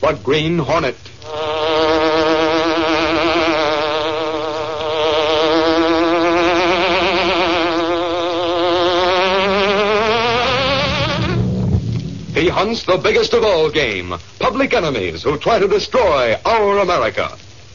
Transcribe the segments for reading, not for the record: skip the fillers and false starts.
the Green Hornet. He hunts the biggest of all game, public enemies who try to destroy our America.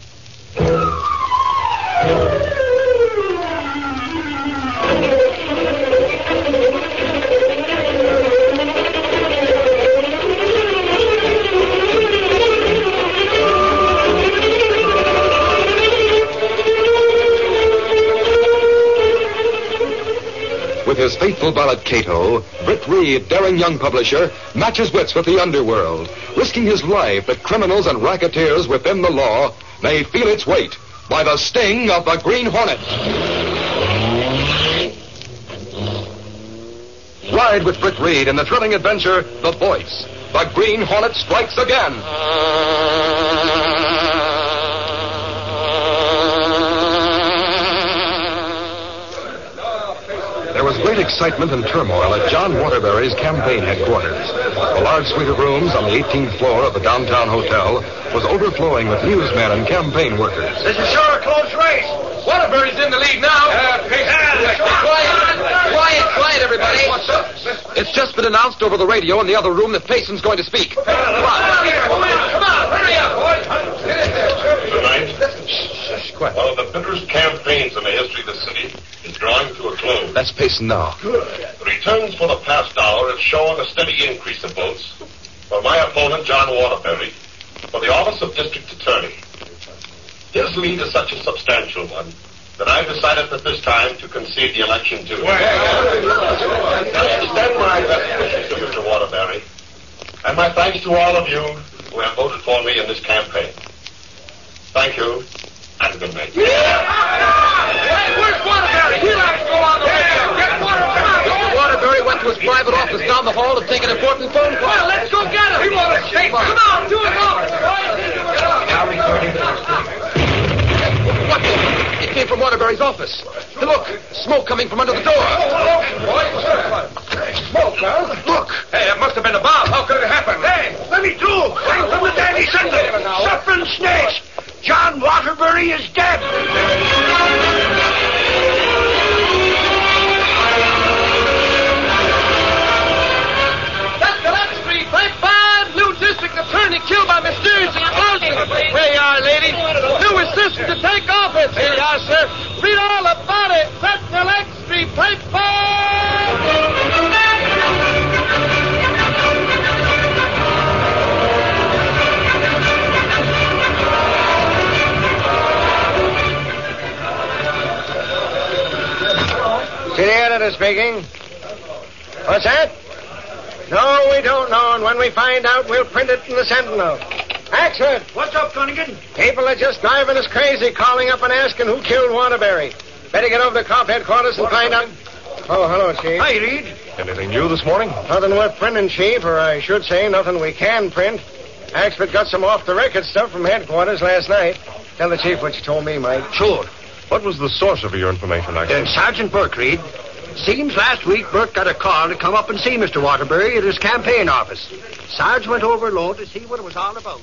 With his faithful valet Cato, Britt Reed, daring young publisher, matches wits with the underworld, risking his life that criminals and racketeers within the law may feel its weight by the sting of the Green Hornet. Ride with Britt Reed in the thrilling adventure, The Voice. The Green Hornet strikes again. There was great excitement and turmoil at John Waterbury's campaign headquarters. The large suite of rooms on the 18th floor of the downtown hotel was overflowing with newsmen and campaign workers. This is sure a close race. Waterbury's in the lead now. Quiet, everybody. What's up? It's just been announced over the radio in the other room that Payson's going to speak. Come on, hurry up, boys. Tonight, one of the bitterest campaigns in the history of the city is drawing to a close. That's Payson now. Good. The returns for the past hour have shown a steady increase of votes for my opponent, John Waterbury, for the office of District Attorney. His lead is such a substantial one that I've decided at this time to concede the election to him. I extend my best wishes to Mr. Waterbury, and my thanks to all of you who have voted for me in this campaign. Thank you, and good night. Hey, where's Waterbury? He'll have to go on the way. Get Waterbury. Mr. Waterbury went to his private office down the hall to take an important phone call. Well, let's go get him. He wants to stay. Come on, do it all. Now returning to the studio. What? It came from Waterbury's office. Hey, look, smoke coming from under the door. Smoke, huh? Look. Hey, it must have been a bomb. How could it happen? Hey, let me through. Came from the Dandy Center. Suffering snakes. John Waterbury is dead. That's Gillette Street, Frank Bond, new district attorney killed by mysterious explosion. Here you are, lady. New assistant to take office. Here you are, sir. Read all about it. That's Gillette Street, Frank Bond. City editor speaking. What's that? No, we don't know, and when we find out, we'll print it in the Sentinel. Axford! What's up, Dunnigan? People are just driving us crazy, calling up and asking who killed Waterbury. Better get over to Cop headquarters and find out. Oh, hello, Chief. Hi, Reed. Anything new this morning? Nothing worth printing, Chief, or I should say nothing we can print. Axford got some off-the-record stuff from headquarters last night. Tell the Chief what you told me, Mike. Sure. What was the source of your information, Sergeant Burke, Reed. Seems last week Burke got a call to come up and see Mr. Waterbury at his campaign office. Sarge went over alone to see what it was all about.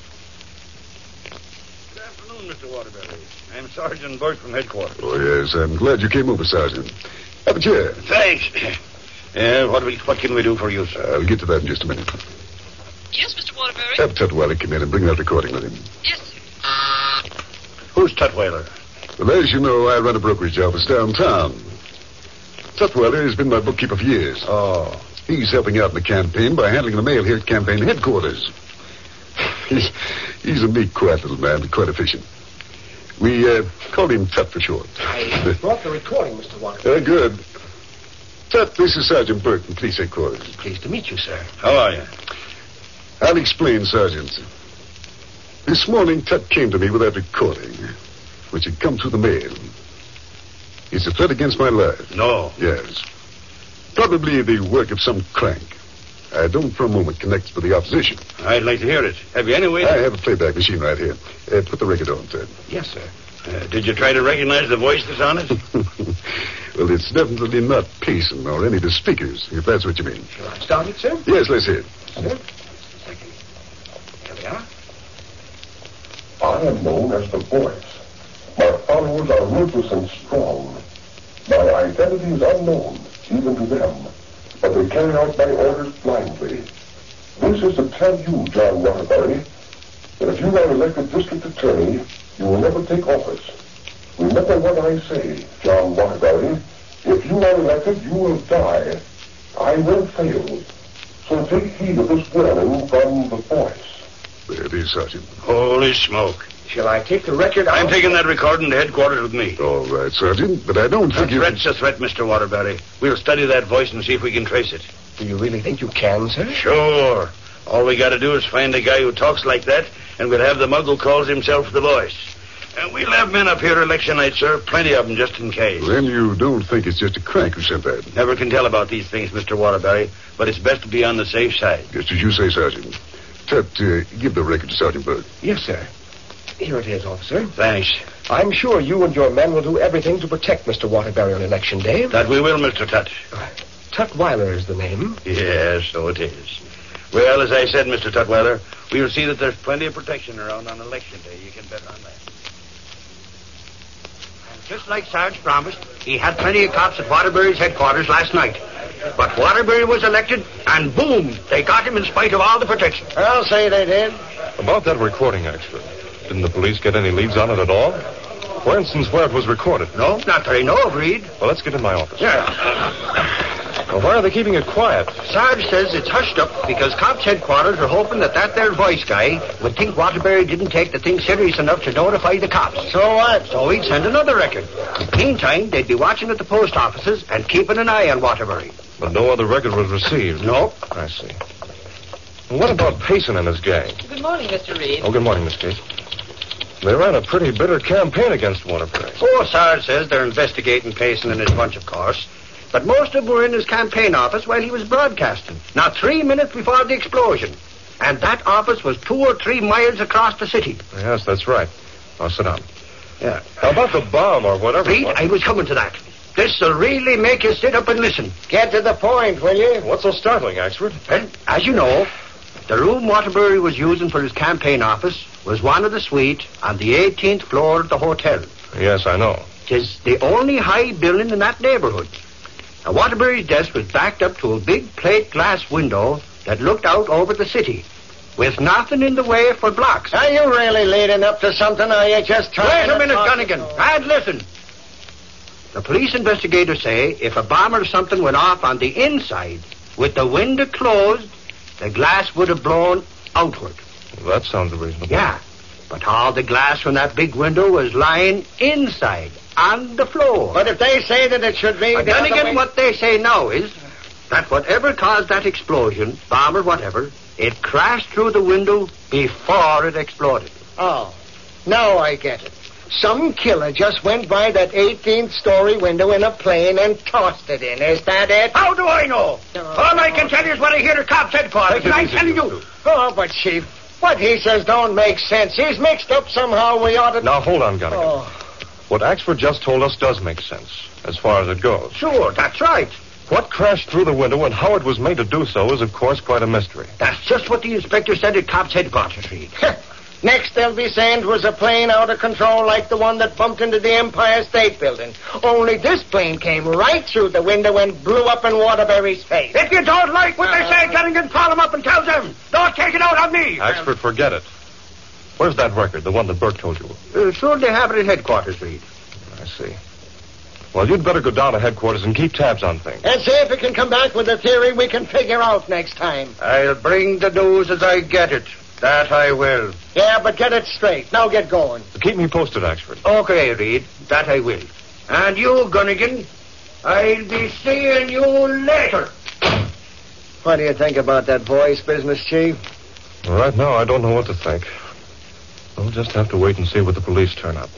Good afternoon, Mr. Waterbury. I'm Sergeant Burke from headquarters. Oh, yes. I'm glad you came over, Sergeant. Have a chair. Thanks. What can we do for you, sir? I'll get to that in just a minute. Yes, Mr. Waterbury? Have Tutwiler come in and bring that recording with him. Yes, sir. Who's Tutwiler? Well, as you know, I run a brokerage office downtown. Tutwiler has been my bookkeeper for years. Oh. He's helping out in the campaign by handling the mail here at campaign headquarters. He's a meek, quiet little man, but quite efficient. We call him Tut for short. I brought the recording, Mr. Waterbury. Good. Tut, this is Sergeant Burke from police headquarters. Pleased to meet you, sir. How are you? I'll explain, Sergeant. This morning, Tut came to me with that recording, which had come through the mail. It's a threat against my life. No. Yes. Probably the work of some crank. I don't for a moment connect with the opposition. I'd like to hear it. Have you any way I have a playback machine right here. Put the record on, Ted. Yes, sir. Did you try to recognize the voice that's on it? Well, it's definitely not Payson or any of the speakers, if that's what you mean. Shall I start it, sir? Yes, let's hear it. Sir? Second. Here we are. I am known as the Voice. My followers are ruthless and strong. My identity is unknown, even to them, but they carry out my orders blindly. This is to tell you, John Waterbury, that if you are elected district attorney, you will never take office. Remember what I say, John Waterbury. If you are elected, you will die. I will fail. So take heed of this warning from the Voice. There it is, Sergeant. Holy smoke. Shall I take the record? I'm taking that recording to headquarters with me. All right, Sergeant, but I don't think A threat's a threat, Mr. Waterbury. We'll study that voice and see if we can trace it. Do you really think you can, sir? Sure. All we got to do is find a guy who talks like that, and we'll have the mug who calls himself the Voice. And we'll have men up here election night, sir. Plenty of them, just in case. Then you don't think it's just a crank who sent that? Never can tell about these things, Mr. Waterbury, but it's best to be on the safe side. Just as you say, Sergeant. Tut, give the record to Sergeant Byrd. Yes, sir. Here it is, officer. Thanks. I'm sure you and your men will do everything to protect Mr. Waterbury on election day. That we will, Mr. Tut. Tutwiler is the name. Yes, so it is. Well, as I said, Mr. Tutwiler, we'll see that there's plenty of protection around on election day. You can bet on that. And just like Sarge promised, he had plenty of cops at Waterbury's headquarters last night. But Waterbury was elected, and boom, they got him in spite of all the protection. I'll say they did. About that recording, actually. Didn't the police get any leads on it at all? For instance, where it was recorded? No, not that I know of, Reed. Well, let's get in my office. Yeah. Well, why are they keeping it quiet? Sarge says it's hushed up because cops' headquarters are hoping that there voice guy would think Waterbury didn't take the thing serious enough to notify the cops. So what? So he'd send another record. Meantime, they'd be watching at the post offices and keeping an eye on Waterbury. But no other record was received. Nope. I see. Well, what about Payson and his gang? Good morning, Mr. Reed. Oh, good morning, Miss Case. They ran a pretty bitter campaign against Waterbury. Oh, Sarge says they're investigating Payson and his bunch, of course. But most of them were in his campaign office while he was broadcasting. Not 3 minutes before the explosion. And that office was 2 or 3 miles across the city. Yes, that's right. I'll sit down. Yeah. How about the bomb or whatever? Reed, I was coming to that. This'll really make you sit up and listen. Get to the point, will you? What's so startling, Axford? Well, as you know, the room Waterbury was using for his campaign office was one of the suites on the 18th floor of the hotel. Yes, I know. 'Tis the only high building in that neighborhood. Now, Waterbury's desk was backed up to a big plate glass window that looked out over the city, with nothing in the way for blocks. Are you really leading up to something, or are you just trying Wait a minute, talk? Gunnigan. And listen. The police investigators say if a bomb or something went off on the inside, with the window closed, the glass would have blown outward. Well, that sounds reasonable. Yeah, but all the glass from that big window was lying inside, on the floor. But if they say that it should be... But then again, what they say now is that whatever caused that explosion, bomb or whatever, it crashed through the window before it exploded. Oh, now I get it. Some killer just went by that 18th-story window in a plane and tossed it in. Is that it? How do I know? All I can tell you is what I hear at cops' headquarters, and I'm telling you. Oh, but, Chief, what he says don't make sense. He's mixed up somehow. We ought to... Now, hold on, Gunnigan. Oh. What Axford just told us does make sense, as far as it goes. Sure, that's right. What crashed through the window and how it was made to do so is, of course, quite a mystery. That's just what the inspector said at cops' headquarters, Reed. Next, they'll be saying it was a plane out of control like the one that bumped into the Empire State Building. Only this plane came right through the window and blew up in Waterbury's face. If you don't like what they say, Gunnigan, call them up and tell them. Don't take it out on me. Axford, forget it. Where's that record, the one that Burke told you? Sure they have it at headquarters, Reed. I see. Well, you'd better go down to headquarters and keep tabs on things. And see if we can come back with a theory we can figure out next time. I'll bring the news as I get it. That I will. Yeah, but get it straight. Now get going. Keep me posted, Axford. Okay, Reed. That I will. And you, Gunnigan, I'll be seeing you later. What do you think about that voice business, Chief? Right now, I don't know what to think. We'll just have to wait and see what the police turn up.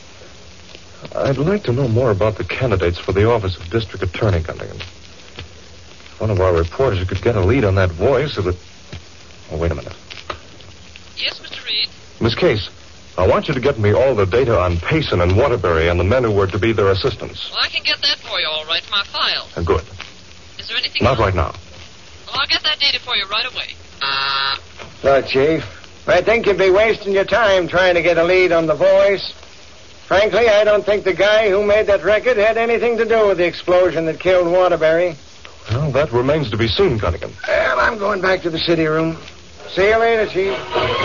I'd like to know more about the candidates for the office of District Attorney, Gunnigan. One of our reporters could get a lead on that voice, it would... Oh, wait a minute. Yes, Mr. Reed? Miss Case, I want you to get me all the data on Payson and Waterbury and the men who were to be their assistants. Well, I can get that for you all right in my file. Good. Is there anything Not else? right now. Well, I'll get that data for you right away. Look, Chief, I think you'd be wasting your time trying to get a lead on the voice. Frankly, I don't think the guy who made that record had anything to do with the explosion that killed Waterbury. Well, that remains to be seen, Cunningham. Well, I'm going back to the city room. See you later, Chief.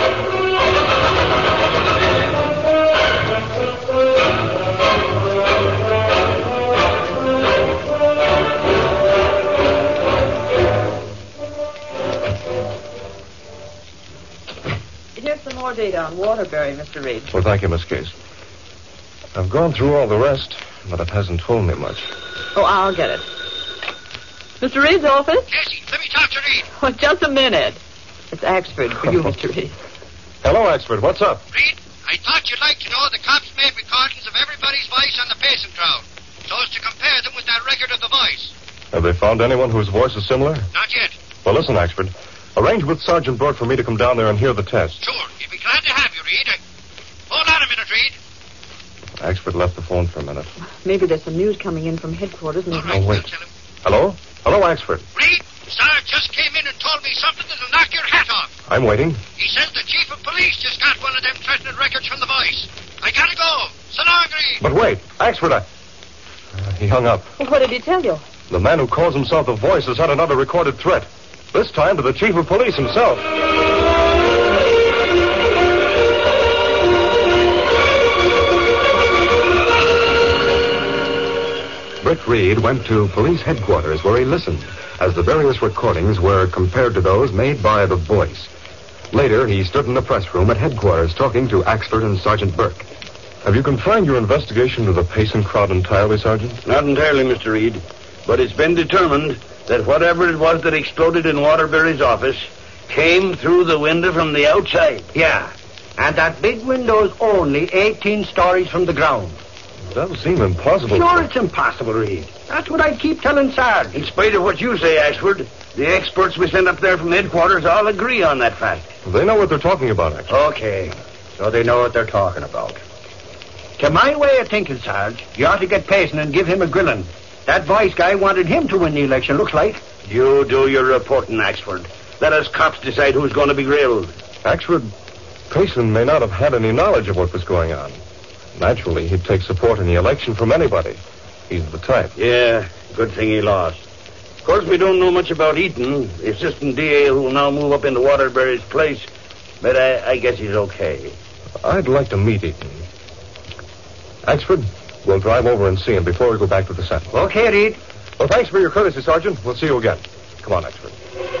Here's some more data on Waterbury, Mr. Reed. Well, thank you, Miss Case. I've gone through all the rest, but it hasn't told me much. Oh, I'll get it. Mr. Reed's office? Casey, let me talk to Reed. Oh, just a minute. It's Axford for you, Mr. Reed. Hello, Axford. What's up? Reed, I thought you'd like to know the cops made recordings of everybody's voice on the pacing crowd, so as to compare them with that record of the voice. Have they found anyone whose voice is similar? Not yet. Well, listen, Axford. Arrange with Sergeant Burke for me to come down there and hear the test. Sure. He'd be glad to have you, Reed. Hold on a minute, Reed. Axford left the phone for a minute. Maybe there's some news coming in from headquarters. And All right, Oh, wait. I'll tell him. Hello? Hello, Axford. Reed, Sarge just came in and told me something that'll knock your hat off. I'm waiting. He says the chief of police just got one of them threatening records from the voice. I gotta go. So long, Reed. But wait. Axford, he hung up. Well, what did he tell you? The man who calls himself the Voice has had another recorded threat. This time to the chief of police himself. Britt Reed went to police headquarters where he listened as the various recordings were compared to those made by the Voice. Later, he stood in the press room at headquarters talking to Axford and Sergeant Burke. Have you confined your investigation to the pacing crowd entirely, Sergeant? Not entirely, Mr. Reed. But it's been determined that whatever it was that exploded in Waterbury's office came through the window from the outside. Yeah. And that big window's only 18 stories from the ground. That would seem impossible. Sure, it's impossible, Reed. That's what I keep telling Sarge. In spite of what you say, Ashford, the experts we sent up there from headquarters all agree on that fact. They know what they're talking about, actually. Okay. So they know what they're talking about. To my way of thinking, Sarge, you ought to get Payson and give him a grilling. That Voice guy wanted him to win the election, looks like. You do your reporting, Axford. Let us cops decide who's going to be grilled. Axford, Payson may not have had any knowledge of what was going on. Naturally, he'd take support in the election from anybody. He's the type. Yeah, good thing he lost. Of course, we don't know much about Eaton, the assistant DA who will now move up into Waterbury's place. But I guess he's okay. I'd like to meet Eaton. Axford, we'll drive over and see him before we go back to the Sentinel. Okay, Reed. Well, thanks for your courtesy, Sergeant. We'll see you again. Come on, Axford.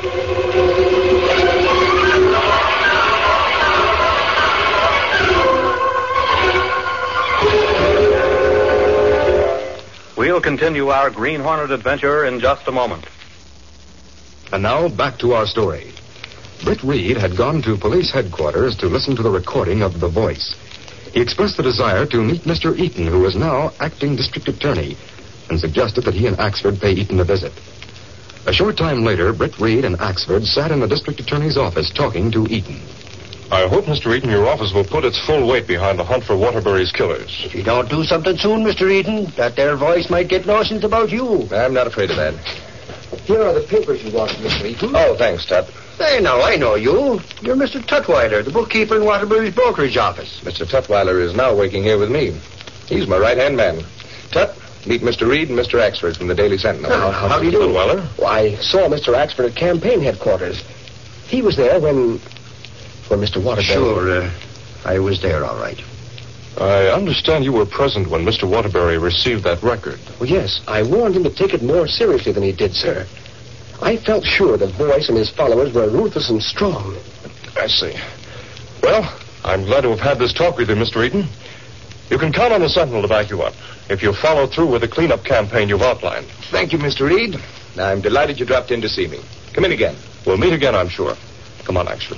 We'll continue our Green Hornet adventure in just a moment. And now, back to our story. Britt Reed had gone to police headquarters to listen to the recording of The Voice. He expressed the desire to meet Mr. Eaton, who was now acting district attorney, and suggested that he and Axford pay Eaton a visit. A short time later, Britt Reed and Axford sat in the district attorney's office talking to Eaton. I hope, Mr. Eaton, your office will put its full weight behind the hunt for Waterbury's killers. If you don't do something soon, Mr. Eaton, that there Voice might get notions about you. I'm not afraid of that. Here are the papers you wanted, Mr. Eaton. Oh, thanks, Tut. Hey, now, I know you. You're Mr. Tutwiler, the bookkeeper in Waterbury's brokerage office. Mr. Tutwiler is now working here with me. He's my right-hand man. Tut, meet Mr. Reed and Mr. Axford from the Daily Sentinel. How do you do? Tutwiler? Well, I saw Mr. Axford at campaign headquarters. He was there when Mr. Waterbury... Sure, I was there, all right. I understand you were present when Mr. Waterbury received that record. Well, yes, I warned him to take it more seriously than he did, sir. I felt sure the Voice and his followers were ruthless and strong. I see. Well, I'm glad to have had this talk with you, Mr. Eaton. You can count on the Sentinel to back you up if you follow through with the cleanup campaign you've outlined. Thank you, Mr. Reed. I'm delighted you dropped in to see me. Come in again. We'll meet again, I'm sure. Come on, Axford.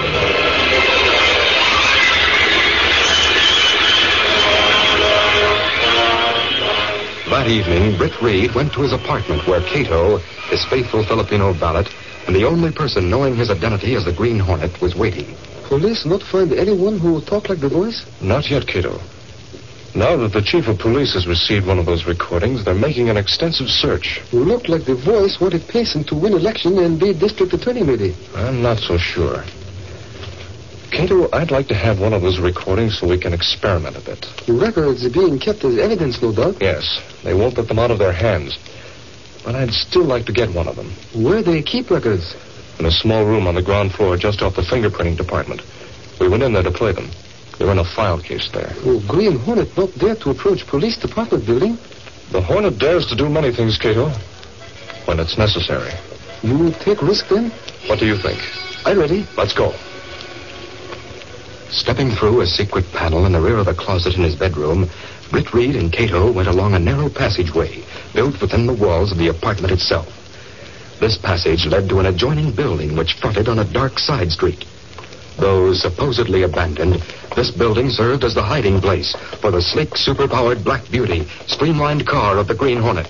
That evening, Britt Reed went to his apartment where Cato, his faithful Filipino valet, and the only person knowing his identity as the Green Hornet, was waiting. Police not find anyone who talk like the Voice? Not yet, Cato. Now that the chief of police has received one of those recordings, they're making an extensive search. You look like the Voice wanted Payson to win election and be district attorney, maybe. I'm not so sure. Cato, I'd like to have one of those recordings so we can experiment a bit. Records are being kept as evidence, no doubt. Yes, they won't let them out of their hands. But I'd still like to get one of them. Where do they keep records? In a small room on the ground floor just off the fingerprinting department. We went in there to play them. They're in a file case there. Oh, Green Hornet not dare to approach police department building? The Hornet dares to do many things, Cato, when it's necessary. You take risk then? What do you think? I'm ready. Let's go. Stepping through a secret panel in the rear of the closet in his bedroom, Britt Reed and Cato went along a narrow passageway built within the walls of the apartment itself. This passage led to an adjoining building which fronted on a dark side street. Though supposedly abandoned, this building served as the hiding place for the sleek, superpowered Black Beauty, streamlined car of the Green Hornet.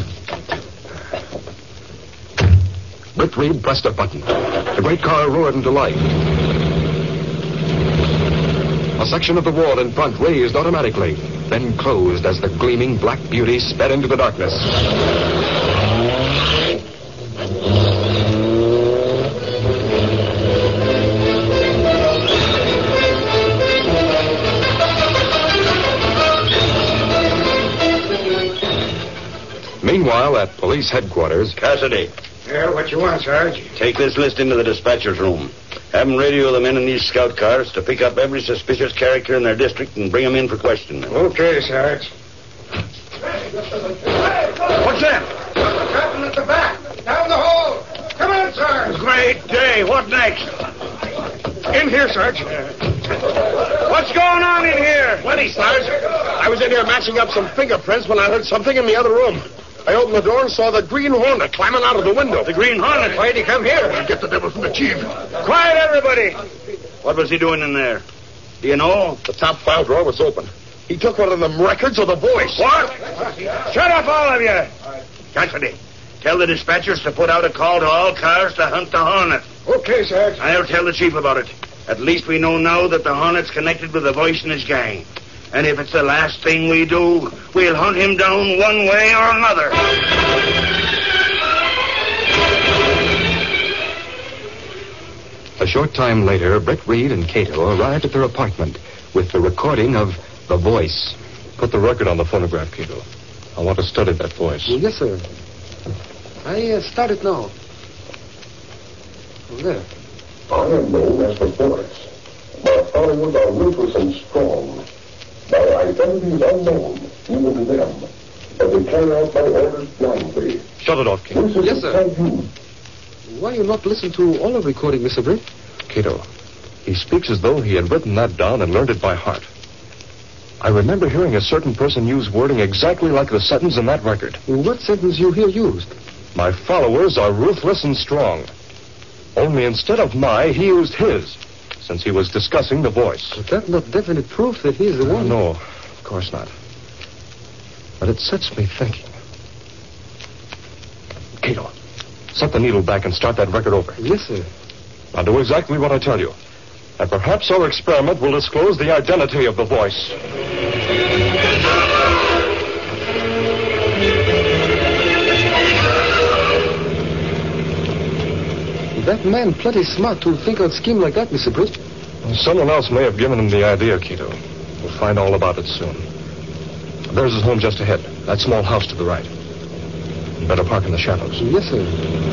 Britt Reed pressed a button. The great car roared into life. A section of the wall in front raised automatically, then closed as the gleaming Black Beauty sped into the darkness. Meanwhile, at police headquarters... Cassidy. Yeah, what you want, Sarge? Take this list into the dispatcher's room. Have them radio the men in these scout cars to pick up every suspicious character in their district and bring them in for questioning. Okay, Sarge. What's that? Captain at the back. Down the hole. Come on, Sarge. Great day. What next? In here, Sarge. What's going on in here? Plenty, Sarge. I was in here matching up some fingerprints when I heard something in the other room. I opened the door and saw the Green Hornet climbing out of the window. The Green Hornet? Why'd he come here? Get the devil from the chief. Quiet, everybody. What was he doing in there? Do you know? The top file drawer was open. He took one of them records of The Voice. What? Shut up, all of you. Cassidy, tell the dispatchers to put out a call to all cars to hunt the Hornet. Okay, Sarge. I'll tell the chief about it. At least we know now that the Hornet's connected with The Voice and his gang. And if it's the last thing we do, we'll hunt him down one way or another. A short time later, Britt Reed and Cato arrived at their apartment with the recording of The Voice. Put the record on the phonograph, Cato. I want to study that voice. Yes, sir. I start it now. There. I am known as The Voice. My followers are ruthless and strong. My identity is unknown, even to them. But they carry out my orders blindly. Shut it off, Cato. Yes, sir. Why you not listen to all of recording, Mr. Britt? Cato, he speaks as though he had written that down and learned it by heart. I remember hearing a certain person use wording exactly like the sentence in that record. What sentence you hear used? My followers are ruthless and strong. Only instead of my, he used his, since he was discussing The Voice. But that's not definite proof that he's the one. No, of course not. But it sets me thinking. Cato, set the needle back and start that record over. Yes, sir. Now do exactly what I tell you. And perhaps our experiment will disclose the identity of The Voice. That man plenty smart to think out a scheme like that, Mr. Britt. Someone else may have given him the idea, Cato. We'll find all about it soon. There's his home just ahead. That small house to the right. You better park in the shadows. Yes, sir.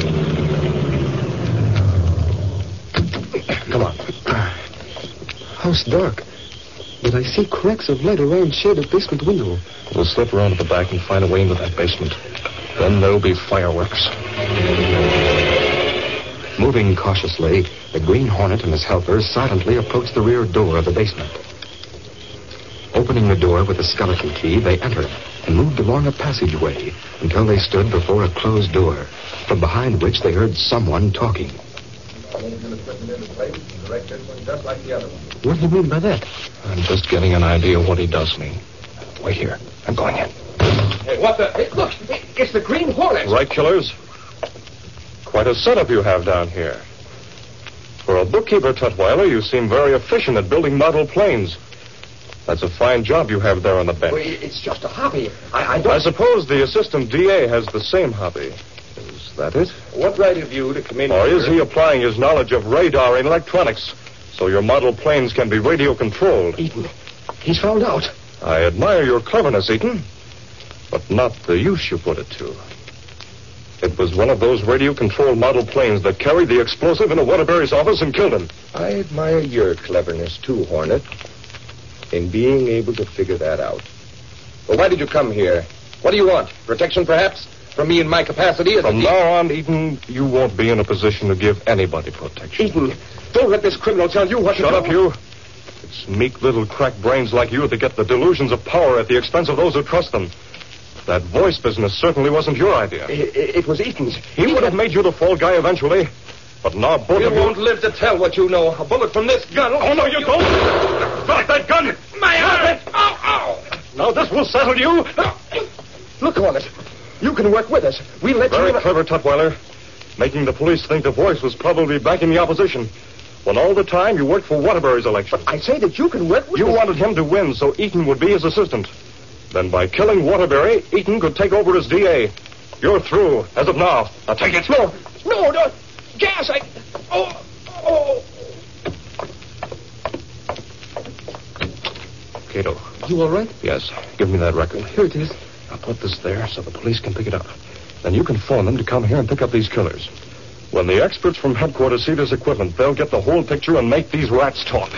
Come on. House dark. But I see cracks of light around shaded basement window. We'll slip around to the back and find a way into that basement. Then there'll be fireworks. Moving cautiously, the Green Hornet and his helpers silently approached the rear door of the basement. Opening the door with a skeleton key, they entered and moved along a passageway until they stood before a closed door, from behind which they heard someone talking. What do you mean by that? I'm just getting an idea of what he does mean. Wait here. I'm going in. Hey, what the... Hey, look, it's the Green Hornet. Right, killers? Quite a setup you have down here. For a bookkeeper, Tutwiler, you seem very efficient at building model planes. That's a fine job you have there on the bench. Well, it's just a hobby. I suppose the assistant DA has the same hobby. Is that it? What right have you to come in Or here? is he applying his knowledge of radar and electronics so your model planes can be radio-controlled. Eaton, he's found out. I admire your cleverness, Eaton, but not the use you put it to. It was one of those radio-controlled model planes that carried the explosive into Waterbury's office and killed him. I admire your cleverness, too, Hornet, in being able to figure that out. Well, why did you come here? What do you want? Protection, perhaps? From me in my capacity as From now on, Eaton, you won't be in a position to give anybody protection. Eaton, don't let this criminal tell you what to do. Shut up, you. It's meek little crack brains like you that get the delusions of power at the expense of those who trust them. That voice business certainly wasn't your idea. It was Eaton's. He would have made you the fall guy eventually. But now both of you... You won't live to tell what you know. A bullet from this gun... Oh, no, you don't! Drop that gun! My arm! Ow! Now this will settle you! Look, Hornet. You can work with us. We'll let you... Very clever, Tutwiler. Making the police think the voice was probably backing the opposition. When all the time you worked for Waterbury's election. But I say that you can work with You us. wanted him to win so Eaton would be his assistant. Then by killing Waterbury, Eaton could take over as DA. You're through, as of now. Now take it. No, don't. Gas, Oh. Cato. You all right? Yes. Give me that record. Here it is. I'll put this there so the police can pick it up. Then you can phone them to come here and pick up these killers. When the experts from headquarters see this equipment, they'll get the whole picture and make these rats talk.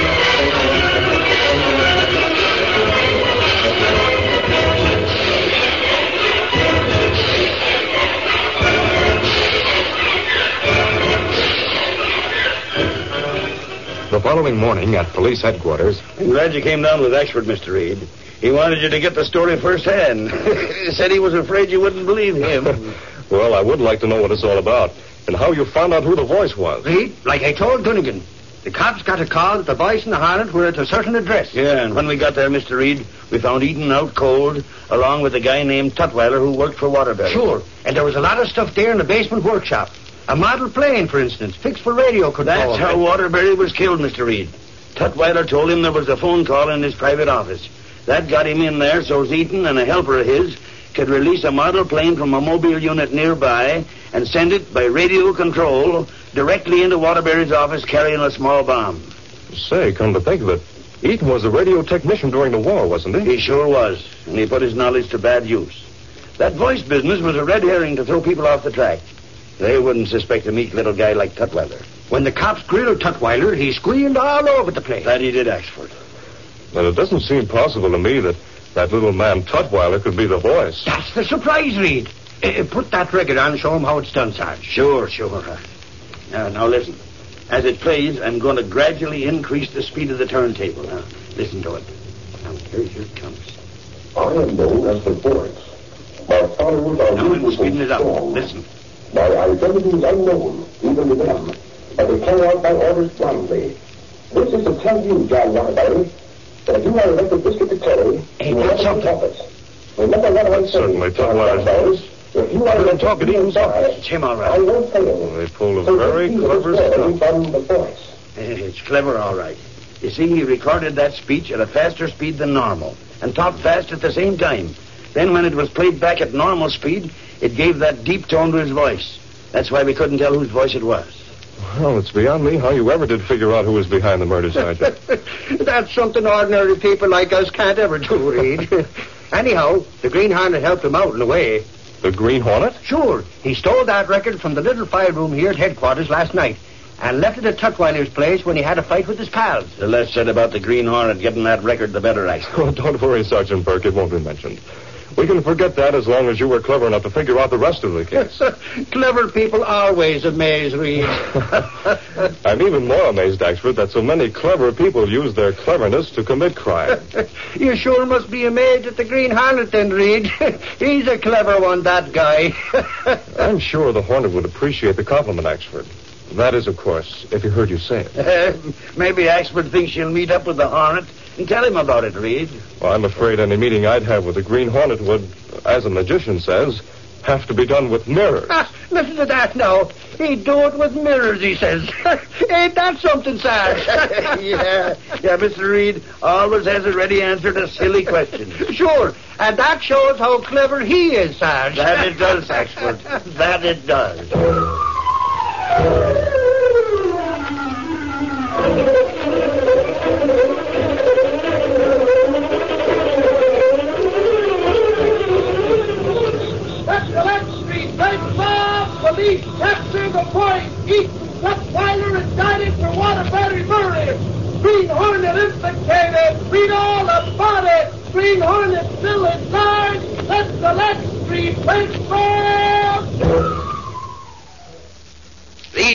The following morning at police headquarters... I'm glad you came down with Ashford, Mr. Reed. He wanted you to get the story firsthand. He said he was afraid you wouldn't believe him. Well, I would like to know what it's all about and how you found out who the voice was. Reed, like I told Dunnigan, the cops got a call that the voice and the Hornet were at a certain address. Yeah, and when we got there, Mr. Reed, we found Eaton out cold, along with a guy named Tutwiler who worked for Waterbury. Sure, and there was a lot of stuff there in the basement workshop. A model plane, for instance, fixed for radio control. That's how Waterbury was killed, Mr. Reed. Tutwiler told him there was a phone call in his private office. That got him in there so Eaton and a helper of his could release a model plane from a mobile unit nearby and send it by radio control directly into Waterbury's office carrying a small bomb. Say, come to think of it, Eaton was a radio technician during the war, wasn't he? He sure was, and he put his knowledge to bad use. That voice business was a red herring to throw people off the track. They wouldn't suspect a meek little guy like Tutwiler. When the cops grilled Tutwiler, he squealed all over the place. That he did, Ashford. But it doesn't seem possible to me that little man Tutwiler could be the voice. That's the surprise, Reed. Put that record on and show him how it's done, Sarge. Sure. Now listen. As it plays, I'm going to gradually increase the speed of the turntable. Now, listen to it. Now, here it comes. I am known as the voice. My followers are Now I'm ruthless speeding and it up. strong. Listen. My identity is unknown, even to them, but they carry out my orders blindly. This is to tell you, John Waterbury, that if you are elected district attorney, you will have some office. Remember what I say, Certainly, John Tutwiler's Waterbury. voice. If you are elected talk it even so. It's him, all I right. won't fail. They pulled a So very this is clever the story stuff. from the voice. It's clever, all right. You see, he recorded that speech at a faster speed than normal and talked fast at the same time. Then when it was played back at normal speed, it gave that deep tone to his voice. That's why we couldn't tell whose voice it was. Well, it's beyond me how you ever did figure out who was behind the murder, Sergeant. That's something ordinary people like us can't ever do, Reed. Anyhow, the Green Hornet helped him out in a way. The Green Hornet? Sure. He stole that record from the little file room here at headquarters last night and left it at Tutwiler's place when he had a fight with his pals. The less said about the Green Hornet getting that record, the better, I suppose. Oh, don't worry, Sergeant Burke. It won't be mentioned. We can forget that as long as you were clever enough to figure out the rest of the case. Clever people always amaze, Reed. I'm even more amazed, Ashford, that so many clever people use their cleverness to commit crime. You sure must be amazed at the Green Hornet then, Reed. He's a clever one, that guy. I'm sure the Hornet would appreciate the compliment, Ashford. That is, of course, if he heard you say it. Maybe Ashford thinks you'll meet up with the Hornet and tell him about it, Reed. Well, I'm afraid any meeting I'd have with the Green Hornet would, as a magician says, have to be done with mirrors. Listen to that now. He'd do it with mirrors, he says. Ain't that something, Sarge? Yeah, Mr. Reed always has a ready answer to silly questions. Sure, and that shows how clever he is, Sarge. That it does, Ashford. That it does. Eaton Tutwiler indicted for Waterbury murder. Green Hornet implicated. Read all about it. Green Hornet still in charge. Let's select Street Pittsburgh.